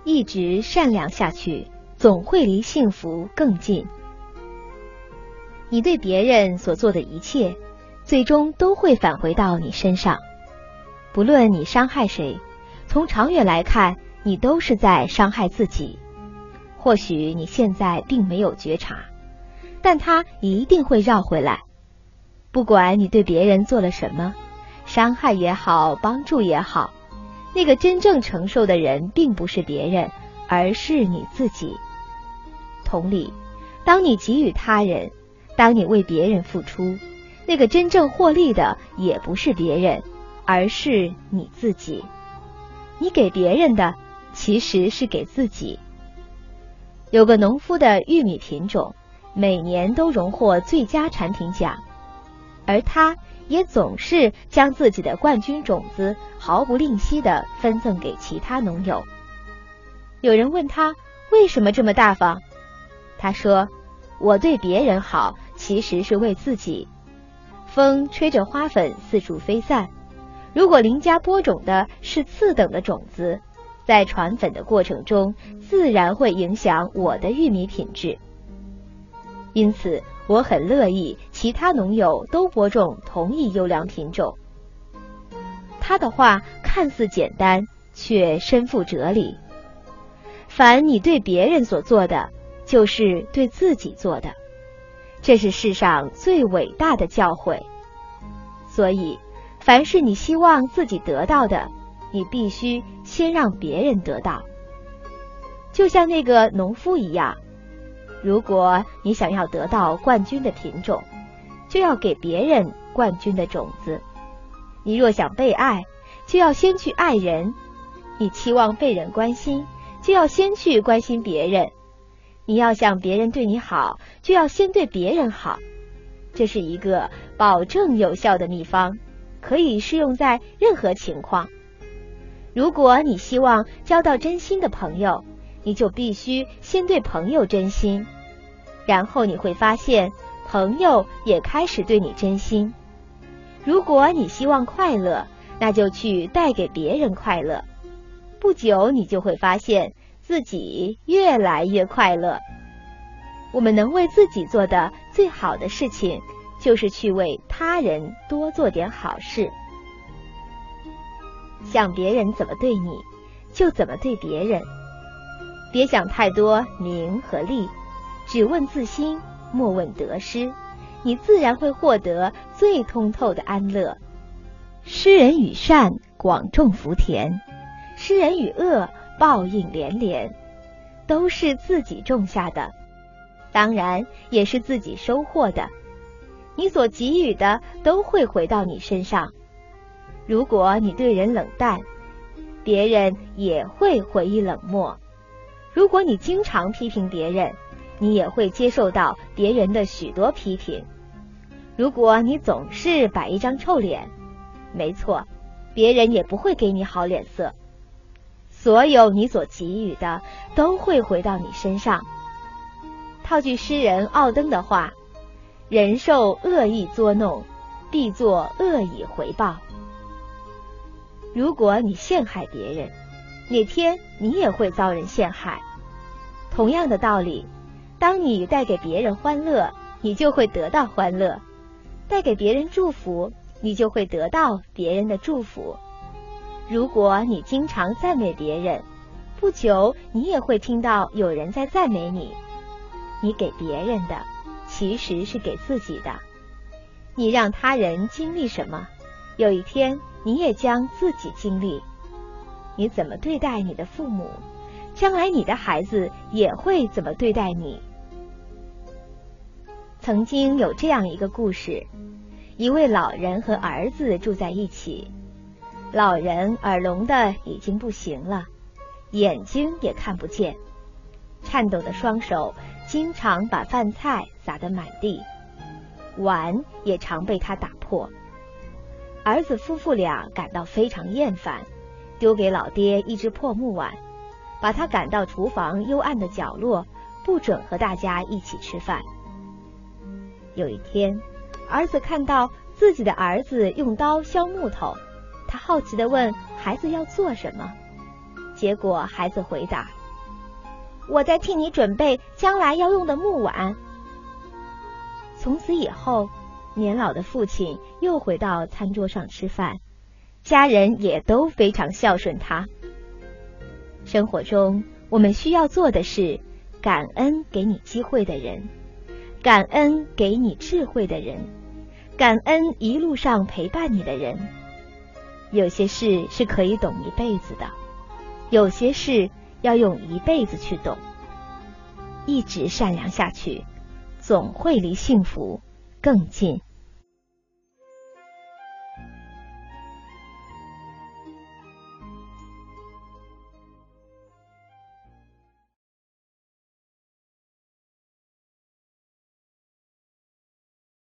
一直善良下去，总会离幸福更近。你对别人所做的一切，最终都会返回到你身上。不论你伤害谁，从长远来看，你都是在伤害自己。或许你现在并没有觉察，但它一定会绕回来。不管你对别人做了什么，伤害也好，帮助也好，那个真正承受的人并不是别人，而是你自己。同理，当你给予他人，当你为别人付出，那个真正获利的也不是别人，而是你自己。你给别人的其实是给自己。有个农夫的玉米品种每年都荣获最佳产品奖，而他也总是将自己的冠军种子毫不吝惜地分赠给其他农友。有人问他为什么这么大方，他说，我对别人好，其实是为自己。风吹着花粉四处飞散，如果邻家播种的是次等的种子，在传粉的过程中，自然会影响我的玉米品质。因此，我很乐意其他农友都播种同一优良品种。他的话看似简单，却深负哲理。凡你对别人所做的，就是对自己做的，这是世上最伟大的教诲。所以，凡是你希望自己得到的，你必须先让别人得到。就像那个农夫一样，如果你想要得到冠军的品种，就要给别人冠军的种子。你若想被爱，就要先去爱人；你期望被人关心，就要先去关心别人；你要想别人对你好，就要先对别人好。这是一个保证有效的秘方，可以适用在任何情况。如果你希望交到真心的朋友，你就必须先对朋友真心，然后你会发现朋友也开始对你真心。如果你希望快乐，那就去带给别人快乐，不久你就会发现自己越来越快乐。我们能为自己做的最好的事情，就是去为他人多做点好事。想别人怎么对你，就怎么对别人。别想太多名和利，只问自心，莫问得失，你自然会获得最通透的安乐。施人与善，广种福田；施人与恶，报应连连。都是自己种下的，当然也是自己收获的。你所给予的都会回到你身上。如果你对人冷淡，别人也会回以冷漠。如果你经常批评别人，你也会接受到别人的许多批评。如果你总是摆一张臭脸，没错，别人也不会给你好脸色。所有你所给予的都会回到你身上。套句诗人奥登的话，人受恶意作弄，必作恶以回报。如果你陷害别人，哪天你也会遭人陷害。同样的道理，当你带给别人欢乐，你就会得到欢乐；带给别人祝福，你就会得到别人的祝福。如果你经常赞美别人，不久你也会听到有人在赞美你。你给别人的，其实是给自己的。你让他人经历什么，有一天你也将自己经历。你怎么对待你的父母，将来你的孩子也会怎么对待你。曾经有这样一个故事，一位老人和儿子住在一起。老人耳聋的已经不行了，眼睛也看不见，颤抖的双手经常把饭菜撒得满地，碗也常被他打破。儿子夫妇俩感到非常厌烦，丢给老爹一只破木碗，把他赶到厨房幽暗的角落，不准和大家一起吃饭。有一天，儿子看到自己的儿子用刀削木头，他好奇地问孩子要做什么。 结果孩子回答：我在替你准备将来要用的木碗。从此以后，年老的父亲又回到餐桌上吃饭，家人也都非常孝顺他。生活中，我们需要做的是感恩给你机会的人，感恩给你智慧的人，感恩一路上陪伴你的人。有些事是可以懂一辈子的，有些事要用一辈子去懂。一直善良下去，总会离幸福更近。